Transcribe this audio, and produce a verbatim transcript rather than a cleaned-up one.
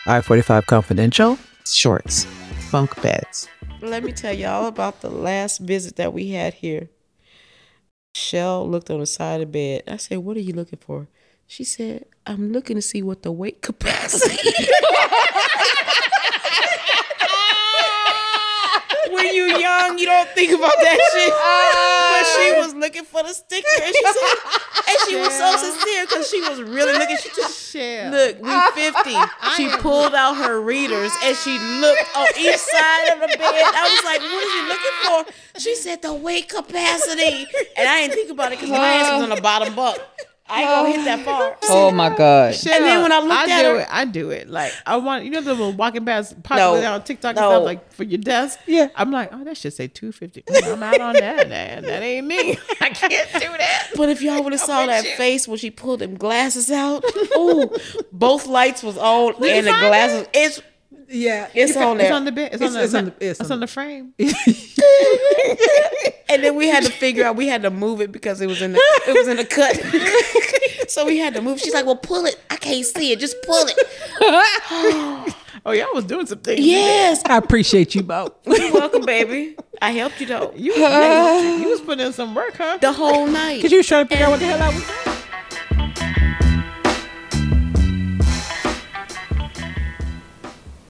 I forty-five Confidential. Shorts. Bunk beds. Let me tell y'all about the last visit that we had here. Shell looked on the side of the bed. I said, what are you looking for? She said, I'm looking to see what the weight capacity. When you young, you don't think about that shit. But she was looking for the sticker, and she said, and she was so sincere because she was really looking. She just Shell. look, we fifty. She pulled out her readers and she looked on each side of the bed. I was like, "What are you looking for?" She said, "The weight capacity," and I didn't think about it because my ass was on the bottom bunk. I ain't gonna hit that far. Oh my God. Shell, And then when I looked I at do her- it, I do it. Like I want, you know, the little walking past popular No, on TikTok no. and stuff, like for your desk. Yeah. I'm like, oh, that should say two fifty. I'm out on that. That, that ain't me. I can't do that. But if y'all would have saw that face when she pulled them glasses out, ooh, both lights was on and the find glasses. It's Yeah. it's on It's there. on the bed. It's, It's- on the. it's on the- it's it's on on the frame. And then we had to figure out we had to move it because it was in the it was in the cut. So we had to move. She's like, "Well, pull it. I can't see it. Just pull it." Oh yeah, I was doing some things. Yes. I appreciate you, Bo. You're welcome, baby. I helped you though. You, you, you was putting in some work, huh? The whole night. Because you was trying to figure out what the hell I was doing.